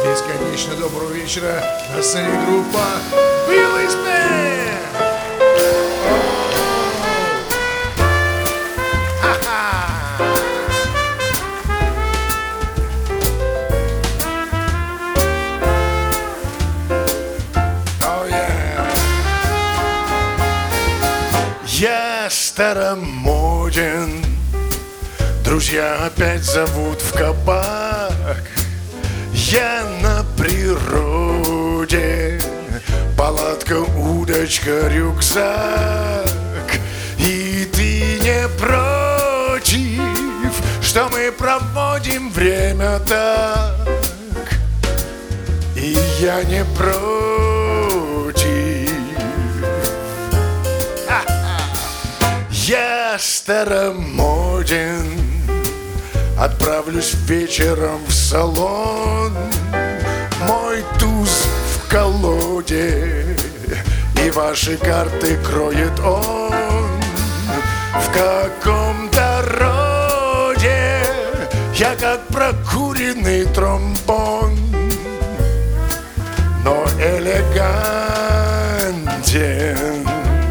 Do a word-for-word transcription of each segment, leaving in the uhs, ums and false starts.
Бесконечно доброго вечера. На сцене группа Village Band. Oh, yeah. Я старомоден, друзья опять зовут в кабак. Я на природе, палатка, удочка, рюкзак. И ты не против, что мы проводим время так? И я не против. Я старомоден, отправлюсь вечером в салон. Мой туз в колоде, и ваши карты кроет он. В каком-то роде я как прокуренный тромбон, но элегантен.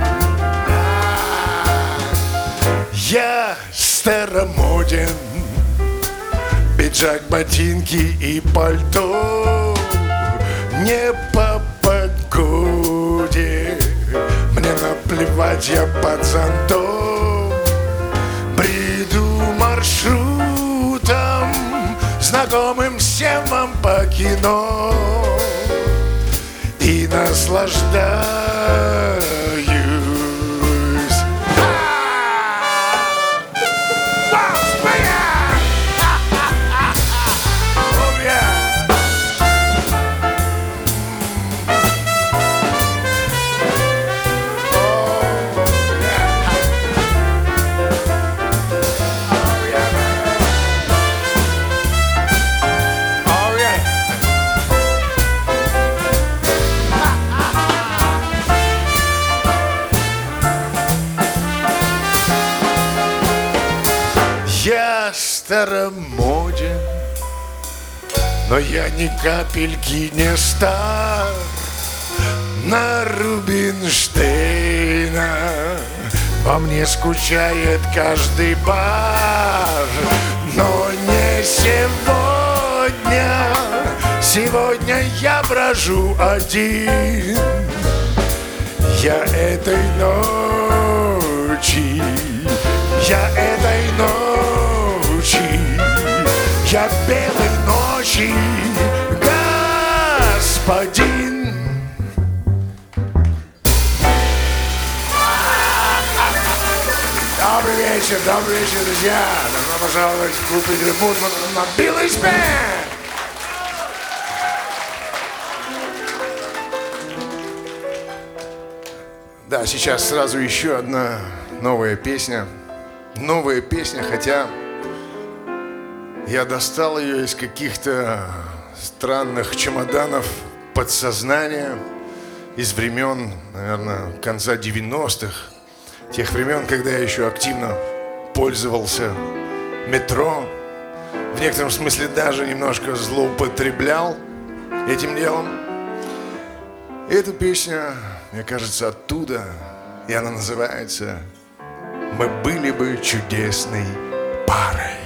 Я старомоден, пиджак, ботинки и пальто. Не по погоде, мне наплевать, я под зонтом. Бреду маршрутом, знакомым всем вам по кино, и наслаждаюсь. Я старомоден, но я ни капельки не стар. На Рубинштейна по мне скучает каждый бар. Но не сегодня, сегодня я брожу один. Я этой ночи, я этой ночи, я белой ночи господин. Добрый вечер, добрый вечер, друзья. Добро пожаловать в клуб Игоря Бутмана на Village Band. Да, сейчас сразу еще одна новая песня. Новая песня, хотя я достал ее из каких-то странных чемоданов подсознания, из времен, наверное, конца девяностых, тех времен, когда я еще активно пользовался метро, в некотором смысле даже немножко злоупотреблял этим делом. И эта песня, мне кажется, оттуда, и она называется «Мы были бы чудесной парой».